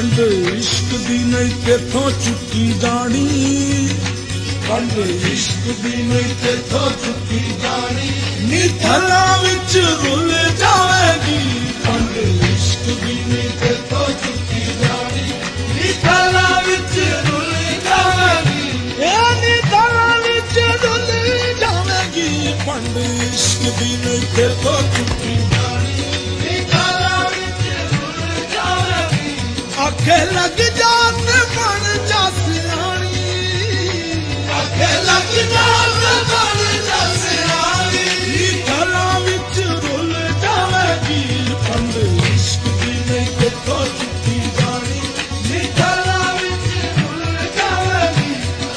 पंड इश्क दी नहीं तेथों चुकी जानी पंड इश्क दी नहीं तेथों चुकी जानी नी थला विच रुल जावेगी पंड इश्क दी नहीं तेथों चुकी जानी नी थला विच रुल जावेगी नी थला विच रुल जावेगी पंड इश्क दी नहीं तेथों चुकी जानी नी थला विच रुल जावेगी आखे लग जान बन जा सियाणी आखे लग जान बन जा सियाणी नी थला विच रुल जावेगी पंड इश्क दी नहीं तेथों चुकी जानी नी थला विच रुल जावेगी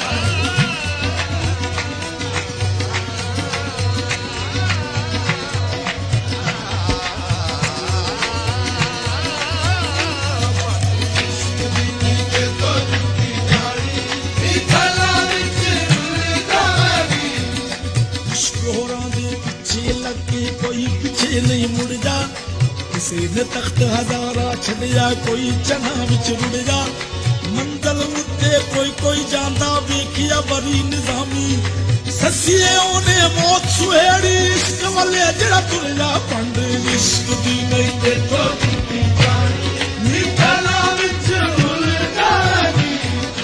कोई पीछे नहीं मुड़ जा किसी ने तख्त हजारा छड़िया कोई चना विच रुड़ जा मंदल उत्ते कोई कोई जांदा वेखिया बरी निजामी ससिए ओने मौत सुहेड़ी इश्क वाले जड़ा तुरया पंड इश्क दी नहीं तेथों चुकी जानी नी थला विच रुल जावेगी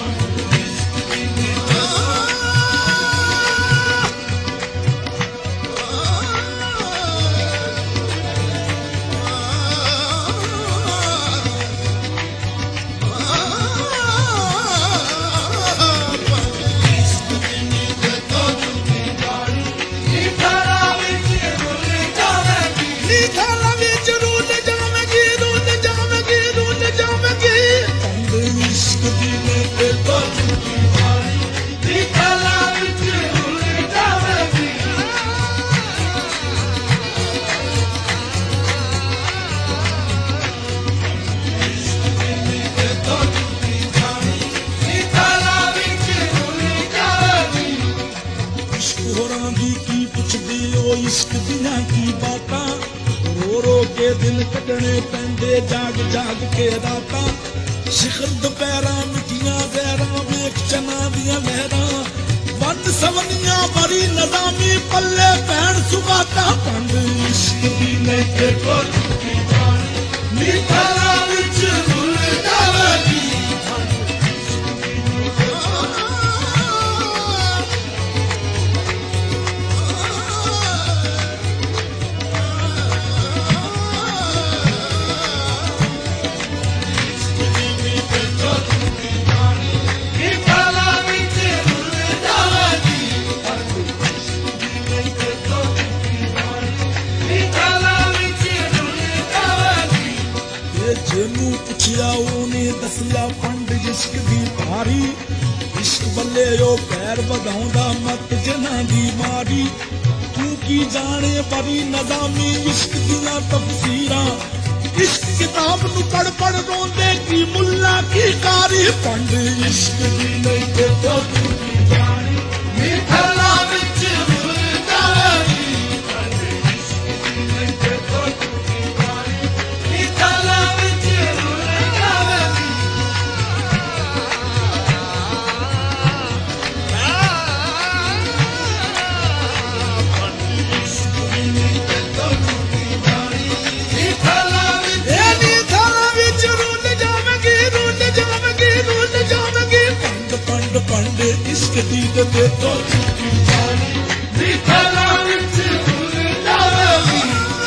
इश्क दिना की बाता रो रो के दिल कटने पेंदे जाग जाग के राता शिखर दोपहरा मिठियां जहरा वेख चना दियां लहरा वन सवनियां बड़ी नजामी पल्ले भैन सुगाता पंड इश्क दी नहीं तेथों चुकी जानी नी थला विच रुल जावेगी जेनू पुछया ओने दसिया पंड इश्क दी भारी इश्क बल्ले ओ पैर वधाउंदा मत जना दी मारी तू की जाने बड़ी नजामी इश्क दियां तफसीरां इश्क किताब नू पढ़ पढ़ रोंदे की मुल्ला की कारी पंड इश्क दी नहीं तेथों चुकी जानी नी थला विच रुल जावेगी पंड इश्क दी नहीं तेथों चुकी जानी नी थला विच रुल जावेगी पंड इश्क दी नहीं तेथों चुकी जानी नी थला विच रुल जावेगी पंड पंड इश्क दी तेथों चुकी जानी नी थला विच रुल जावेगी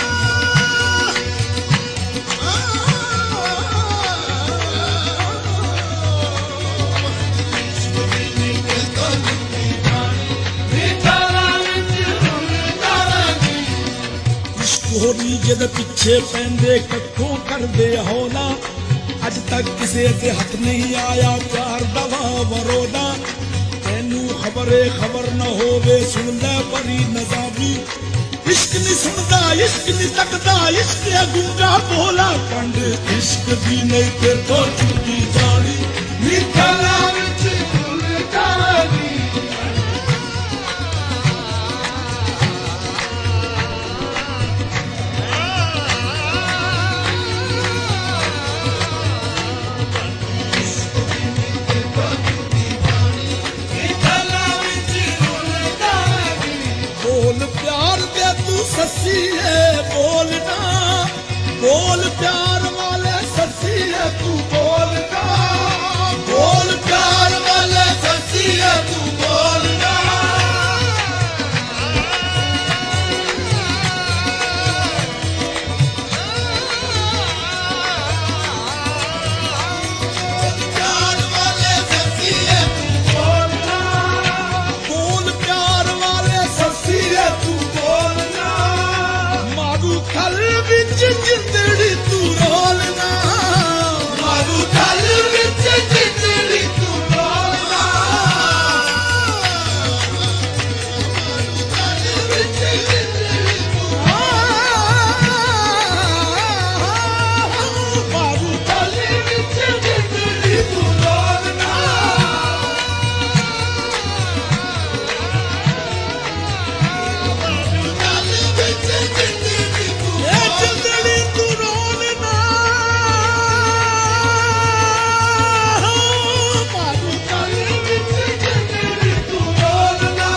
होरी जद पिछे पैंदे कट्ठों कर दे हौला अज तक किसे दे हथ नहीं आया प्यार दवा वरोदा तेनू खबरे खबर न होवे सुन ले बड़ी नजामी इश्क नहीं सुनदा इश्क नहीं तकदा इश्क गूंगा बोला पंड इश्क भी नहीं तेथों चुकी जानी नी थला विच रुल जावेगी बोल प्यार वाले सच्ची है तू बोलना, बोल प्यार वाले सच्ची है तू बोलना। प्यार वाले सच्ची है तू बोलना, बोल प्यार वाले सच्ची है तू बोलना। मारू खल विच जिंदड़ी तू रोलना, मारू खल विच जिंदड़ी तू रोलना, मारू खल विच जिंदड़ी तू मारू खल विच जिंदड़ी तू रोलना। जिंदड़ी तू रोलना, मारू खल विच जिंदड़ी तू रोलना।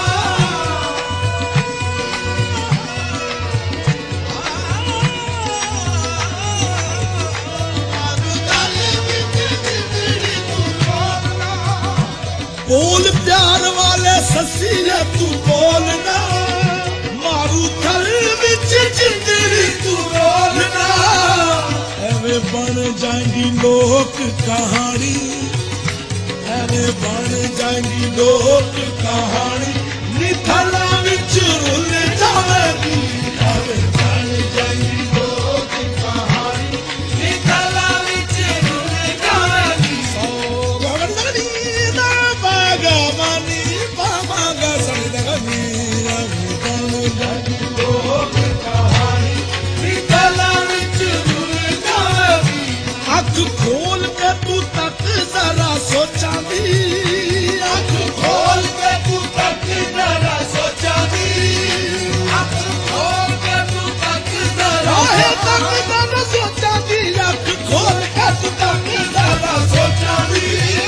बोल प्यार वाले सस्सी है तू बोलना, मारू थल विच जिंदड़ी तू बोलना। एवे बन जाएंगी लोक कहानी, एवे बन जाएंगी लोक कहानी। निथला विच रुल जावेगी, एवे बन जाएंगी लोक कहानी। निथला विच रुल जावेगी। सो गगनी ना बागा मनी बागा सड़गनी, एवे बन जाएंगी लोक कहानी। निथला विच रुल जावेगी। अख खोल के तू तक जरा सोचा दी, अख खोल के तू तक जरा सोचा दी, अख खोल के तू तक जरा सोचा दी, अख खोल के तू तक जरा सोचा दी।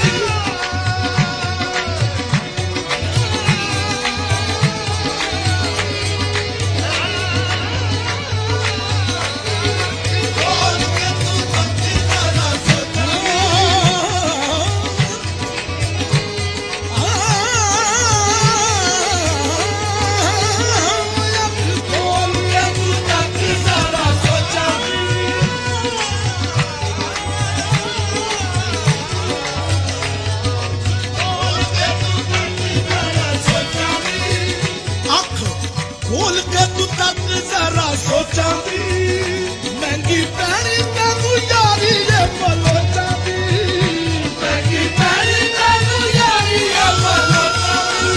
खोल के तू तक जरा सोचा दी। खोल के तू तक जरा सोचा दी। अख खोल के तू तक जरा सोचा दी। महंगी पैनी तैनू यारी ये बलोचा दी, महंगी पैनी तैनू यारी ये बलोचा दी।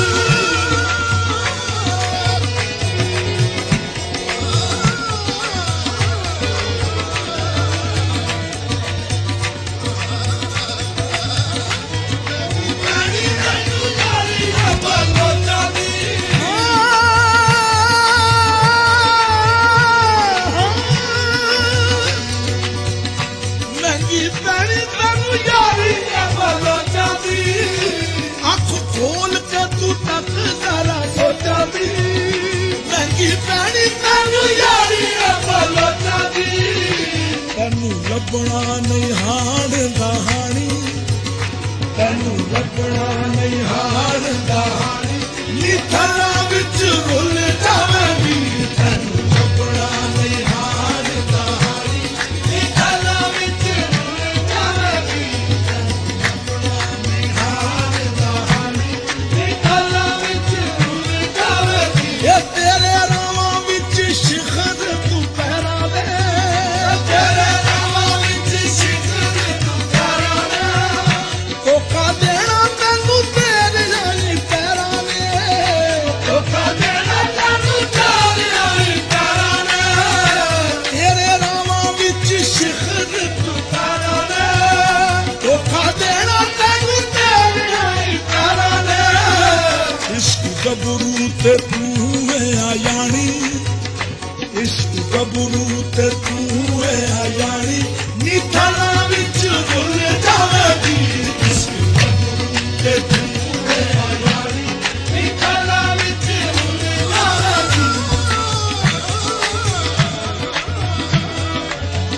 महंगी पैनी तैनू यारी ये बलोचा दी। अख खोल के तू तक जरा सोचा दी। महंगी पैनी तैनू यारी ये बलोचा दी। तैनू लभना नहीं हाड़ दहानी, तैनू लभना नहीं हाड़ दहानी। निथला विच रुल जावेगी, तैनू लभना नहीं हाड़ दहानी। निथला विच रुल जावेगी, तैनू लभना नहीं हाड़ दहानी। निथला विच रुल जावेगी। ये तेरे रावां विच शिखर तू पैरा दे, तेरे रावां विच शिखर तू पैरा दे। धोखा देना तैनू तेरे नाल पैरा ने, धोखा देना तैनू तेरे नाल पैरा ने। तेरे रावां विच शिखर तू पैरा ने, धोखा देना तैनू तेरे नाल पैरा ने। इश्क गबरू ते तू है आयानी, इश्क गबरू ते तू है आयानी। निथला विच रुल जावेगी, इश्क गबरू ते तू है आयानी। निथला विच रुल जावेगी।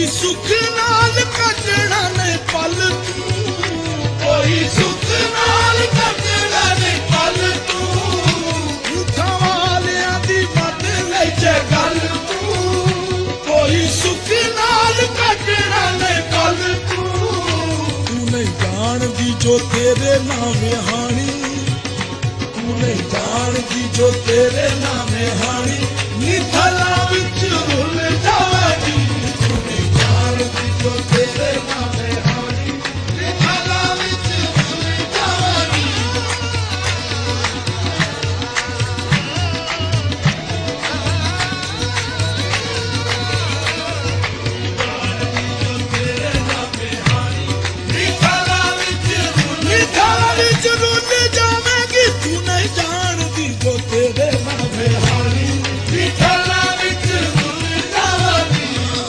कोई सुख नाल कटना नहीं पल तू, कोई सुख नाल कटना नहीं पल तू, उठा वालियां दी मत ले जे गल तू, कोई सुख नाल कटना नहीं पल तू, तू नहीं जानदी जो तेरे नाम हानी, तू नहीं जानदी जो तेरे नाम हानी, निथला विच रुल जावेगी, तू नहीं जानदी जो तेरे नाम हानी, निथला विच रुल जावेगी। निथला विच रुल जावेगी, तू नहीं जानदी जो तेरे नाम हानी, निथला विच रुल जावेगी।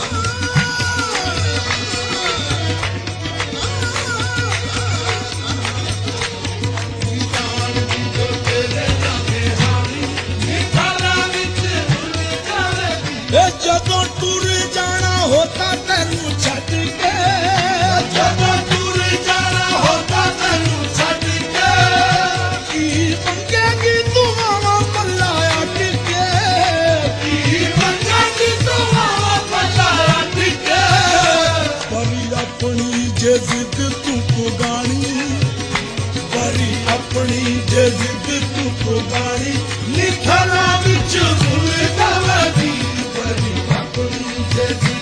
जानदी जो तेरे नाम हानी, निथला विच रुल जावेगी। जदों टुर जाना होता तैनू छड्ड के, जदों टुर जाना होता तैनू छड्ड के, की मंगेगी तू मावा पल्ला अट के, की मंगेगी तू मावा पल्ला अट के, परी अपनी जे जिद तू पुगानी, परी अपनी जे जिद तू पुगानी, निथला विच रुल जावेगी, परी अपनी जे जिद